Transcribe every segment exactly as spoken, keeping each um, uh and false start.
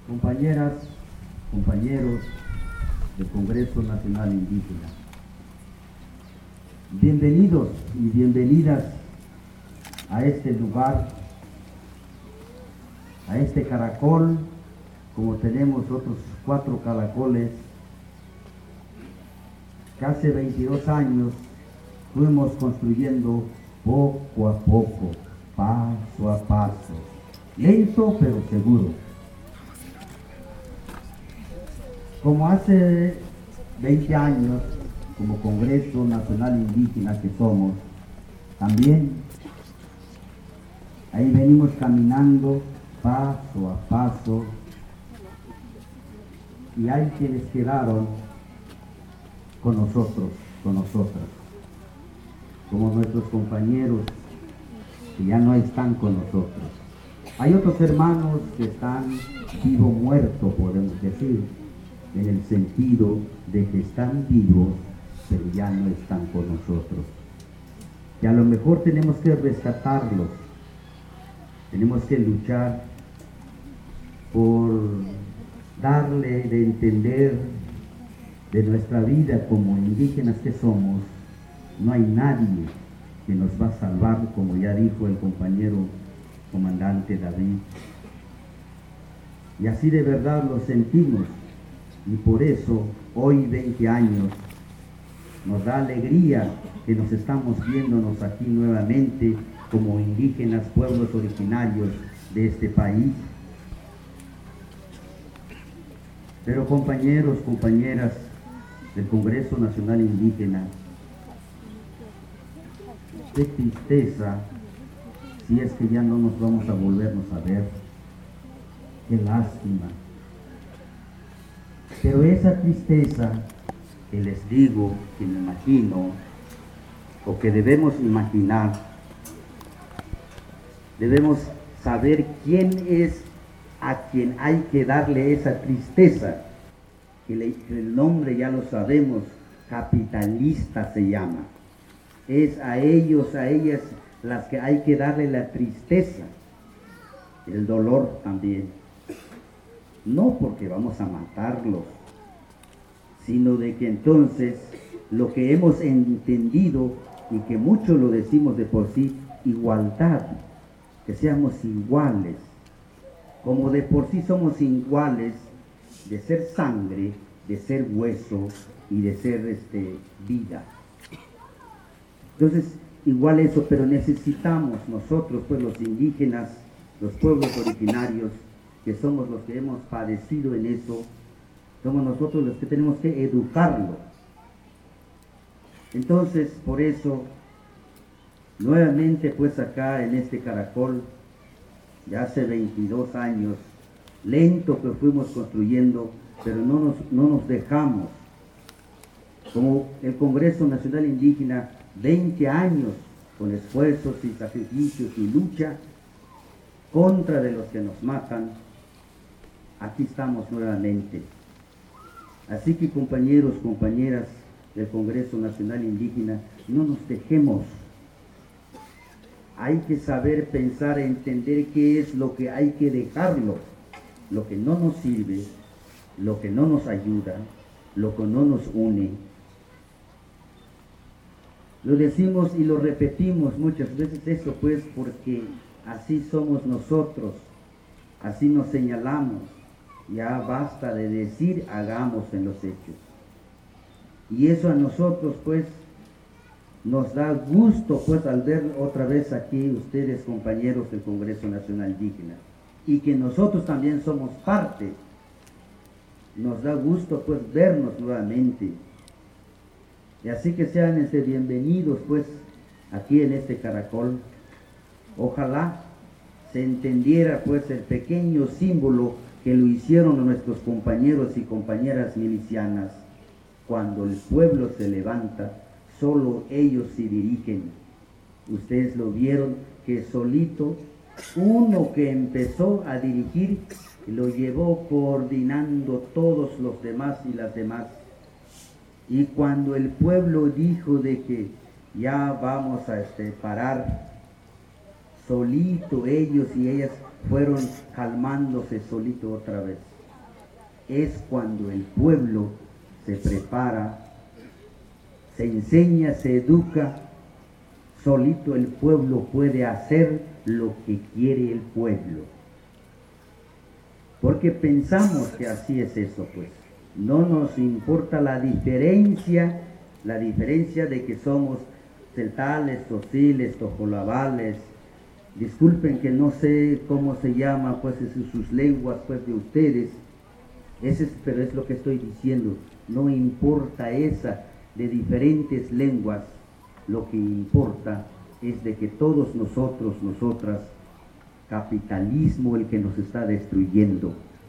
Compañeras, compañeros del Congreso Nacional Indígena, bienvenidos y bienvenidas a este lugar, a este caracol, como tenemos otros cuatro caracoles, que hace veintidós años fuimos construyendo poco a poco, paso a paso, lento pero seguro. Como hace veinte años, como Congreso Nacional Indígena que somos, también ahí venimos caminando paso a paso, y hay quienes quedaron con nosotros, con nosotras, como nuestros compañeros que ya no están con nosotros. Hay otros hermanos que están vivo muerto, podemos decir, en el sentido de que están vivos, pero ya no están con nosotros. Y a lo mejor tenemos que rescatarlos, tenemos que luchar por darle de entender de nuestra vida como indígenas que somos. No hay nadie que nos va a salvar, como ya dijo el compañero comandante David. Y así de verdad lo sentimos. Y por eso, hoy, veinte años, nos da alegría que nos estamos viéndonos aquí nuevamente como indígenas, pueblos originarios de este país. Pero compañeros, compañeras del Congreso Nacional Indígena, qué tristeza si es que ya no nos vamos a volvernos a ver. Qué lástima. Pero esa tristeza que les digo, que me imagino, o que debemos imaginar, debemos saber quién es a quien hay que darle esa tristeza, que le, el nombre ya lo sabemos, capitalista se llama. Es a ellos, a ellas las que hay que darle la tristeza, el dolor también. No porque vamos a matarlos, sino de que entonces lo que hemos entendido, y que mucho lo decimos de por sí, igualdad, que seamos iguales, como de por sí somos iguales de ser sangre, de ser hueso y de ser este, vida. Entonces, igual eso, pero necesitamos nosotros, pues los indígenas, los pueblos originarios, que somos los que hemos padecido en eso, somos nosotros los que tenemos que educarlo. Entonces, por eso, nuevamente pues acá en este caracol, ya hace veintidós años, lento que fuimos construyendo, pero no nos, no nos dejamos. Como el Congreso Nacional Indígena, veinte años con esfuerzos y sacrificios y lucha contra de los que nos matan, aquí estamos nuevamente. Así que compañeros, compañeras del Congreso Nacional Indígena, no nos dejemos. Hay que saber pensar, entender qué es lo que hay que dejarlo, lo que no nos sirve, lo que no nos ayuda, lo que no nos une. Lo decimos y lo repetimos muchas veces eso, pues, porque así somos nosotros, así nos señalamos. Ya basta de decir, hagamos en los hechos. Y eso a nosotros, pues, nos da gusto, pues, al ver otra vez aquí ustedes, compañeros del Congreso Nacional Indígena, y que nosotros también somos parte. Nos da gusto, pues, vernos nuevamente. Y así que sean este, bienvenidos, pues, aquí en este caracol. Ojalá se entendiera, pues, el pequeño símbolo que lo hicieron nuestros compañeros y compañeras milicianas. Cuando el pueblo se levanta, solo ellos se dirigen. Ustedes lo vieron, que solito, uno que empezó a dirigir, lo llevó coordinando todos los demás y las demás. Y cuando el pueblo dijo de que ya vamos a este, parar, solito ellos y ellas fueron calmándose solito otra vez. Es cuando el pueblo se prepara, se enseña, se educa, solito el pueblo puede hacer lo que quiere el pueblo. Porque pensamos que así es eso, pues. No nos importa la diferencia, la diferencia de que somos celtales, tociles, tojolabales. Disculpen que no sé cómo se llama, pues, en sus lenguas, pues, de ustedes. Ese es, pero es lo que estoy diciendo. No importa esa de diferentes lenguas. Lo que importa es de que todos nosotros, nosotras, capitalismo el que nos está destruyendo.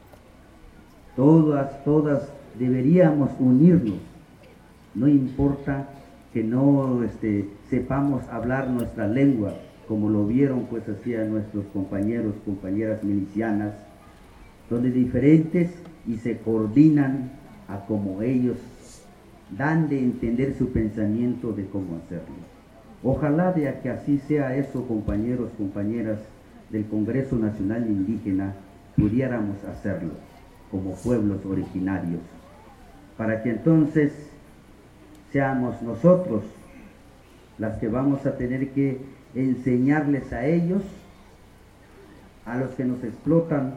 Todas, todas deberíamos unirnos. No importa que no este, sepamos hablar nuestra lengua, como lo vieron pues hacían nuestros compañeros, compañeras milicianas, donde diferentes y se coordinan a como ellos dan de entender su pensamiento de cómo hacerlo. Ojalá de que así sea eso, compañeros, compañeras del Congreso Nacional Indígena, pudiéramos hacerlo como pueblos originarios, para que entonces seamos nosotros las que vamos a tener que enseñarles a ellos, a los que nos explotan,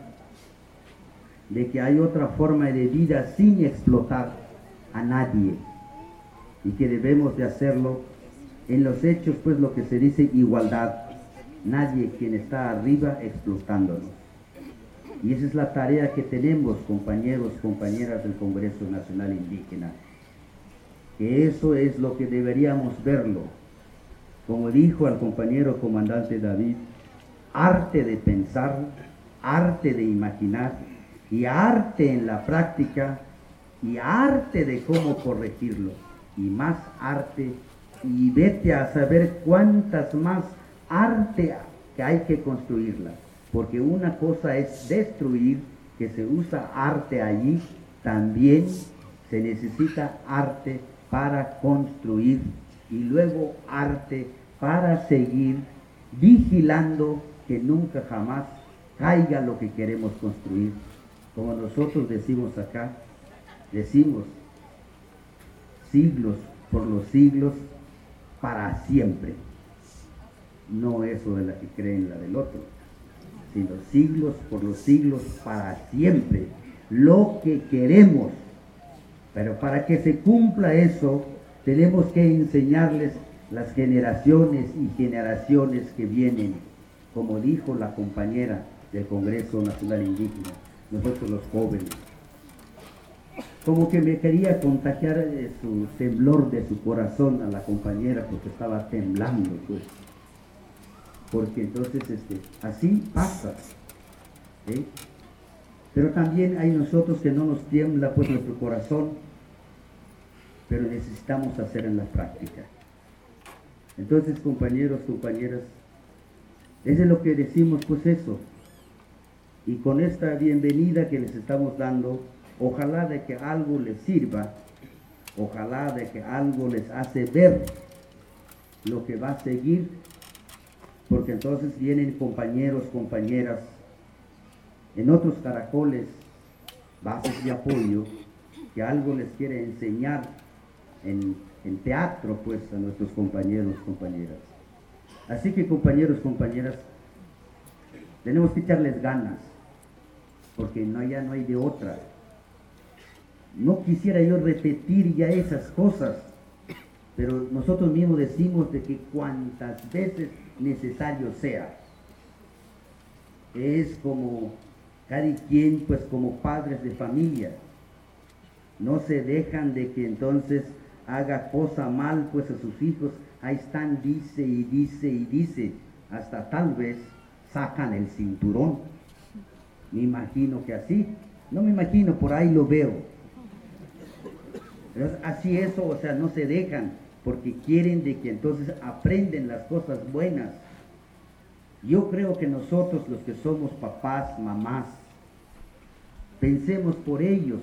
de que hay otra forma de vida sin explotar a nadie y que debemos de hacerlo en los hechos, pues lo que se dice igualdad, nadie quien está arriba explotándonos. Y esa es la tarea que tenemos, compañeros, compañeras del Congreso Nacional Indígena, que eso es lo que deberíamos verlo. Como dijo al compañero comandante David, arte de pensar, arte de imaginar y arte en la práctica y arte de cómo corregirlo y más arte, y vete a saber cuántas más arte que hay que construirla, porque una cosa es destruir, que se usa arte allí, también se necesita arte para construir y luego arte para seguir vigilando que nunca jamás caiga lo que queremos construir. Como nosotros decimos acá, decimos siglos por los siglos para siempre. No eso de la que creen la del otro, sino siglos por los siglos para siempre. Lo que queremos. Pero para que se cumpla eso, tenemos que enseñarles las generaciones y generaciones que vienen, como dijo la compañera del Congreso Nacional Indígena, nosotros los jóvenes. Como que me quería contagiar eh, su temblor de su corazón a la compañera, porque estaba temblando, pues. Porque entonces este, así pasa, ¿eh? Pero también hay nosotros que no nos tiembla pues nuestro corazón, pero necesitamos hacer en la práctica. Entonces, compañeros, compañeras, eso es lo que decimos, pues eso. Y con esta bienvenida que les estamos dando, ojalá de que algo les sirva, ojalá de que algo les hace ver lo que va a seguir, porque entonces vienen compañeros, compañeras, en otros caracoles, bases de apoyo, que algo les quiere enseñar en, en teatro, pues, a nuestros compañeros, compañeras. Así que, compañeros, compañeras, tenemos que echarles ganas, porque no, ya no hay de otra. No quisiera yo repetir ya esas cosas, pero nosotros mismos decimos de que cuantas veces necesario sea. Es como cada quien, pues como padres de familia, no se dejan de que entonces haga cosa mal pues a sus hijos, ahí están, dice y dice y dice, hasta tal vez sacan el cinturón. Me imagino que así, no me imagino, por ahí lo veo. Pero así eso, o sea, no se dejan, porque quieren de que entonces aprenden las cosas buenas. Yo creo que nosotros los que somos papás, mamás, pensemos por ellos,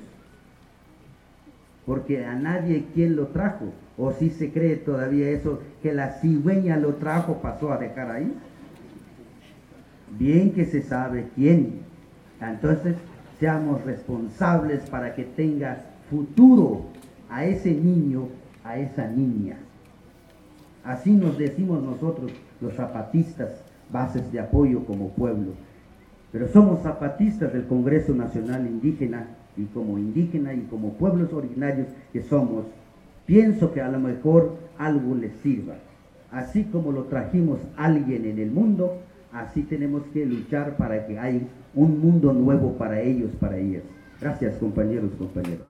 porque a nadie quien lo trajo, o si se cree todavía eso, que la cigüeña lo trajo, pasó a dejar ahí. bien que se sabe quién. Entonces, seamos responsables para que tenga futuro a ese niño, a esa niña. Así nos decimos nosotros, los zapatistas, bases de apoyo como pueblo. Pero somos zapatistas del Congreso Nacional Indígena, y como indígena y como pueblos originarios que somos, pienso que a lo mejor algo les sirva. Así como lo trajimos a alguien en el mundo, así tenemos que luchar para que haya un mundo nuevo para ellos, para ellas. Gracias, compañeros, compañeros.